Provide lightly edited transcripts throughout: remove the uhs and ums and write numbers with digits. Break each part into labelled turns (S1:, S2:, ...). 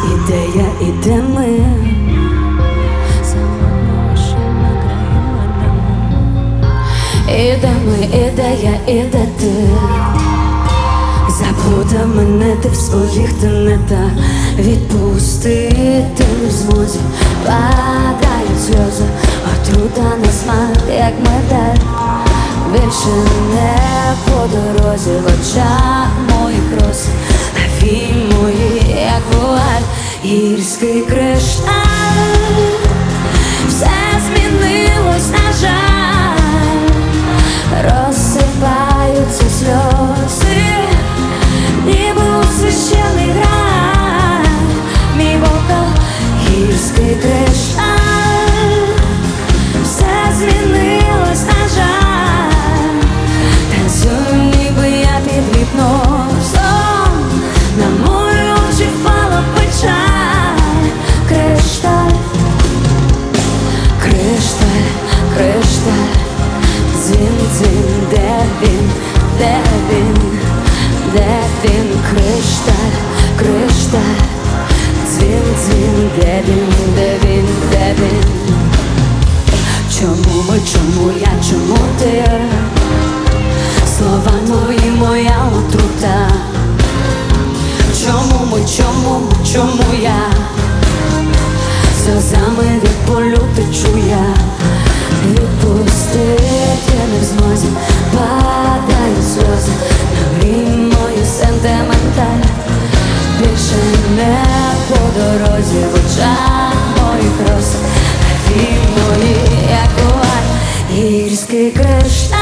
S1: ідея, і де ми? І де ми, і де я, і де ти? Заплута мене ти в своїх тенетах, відпустити не в змозі, падають сльози, отрута на смак, як медаль. Більше не по дорозі, в очах моїх роз, а вій мої, як вуаль, гірський кришталь. Все змінилось, на жаль, розсипаються сльози, ніби у священний граль. Мій вокал, гірський кришталь. Все змінилось, на жаль, танцюю, ніби я під гіпнозом, на мої очі впала печаль. Кришталь, кришталь, кришталь, дзвін, дзвін, де він, де він, де він? Кришталь, кришталь, дзвін, дзвін, де він, де він, де він? Чому ми, чому я, чому ти? Слова твої, моя отрута. Чому ми, чому ми, чому я? Сльозами від болю течу я. Відпустити не в змозі, падають сльози, на мрій мою сентименталь. Більше не по дорозі, в очах моїх роз, а вій мої, як вуаль, гірський кришталь.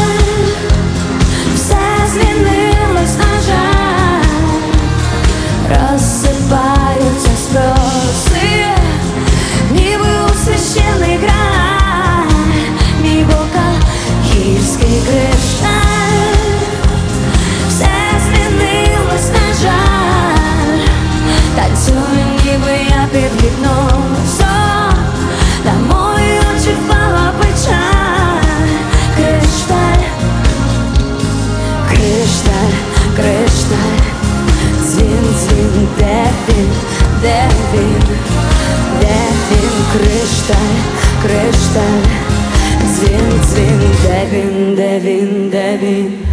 S1: Все змінилось, на жаль, розсипаються сльози, ніби у священний граль. Мій вокал, гірський кришталь. Все змінилось, на жаль, танцюю, ніби я під гіпнозом, на мої очі впала печаль. Кришталь, кришталь, кришталь, дзвін, дзвін, де він, де він, де він? Кришталь, кришталь, дзвін, дзвін, де він, де він, де він?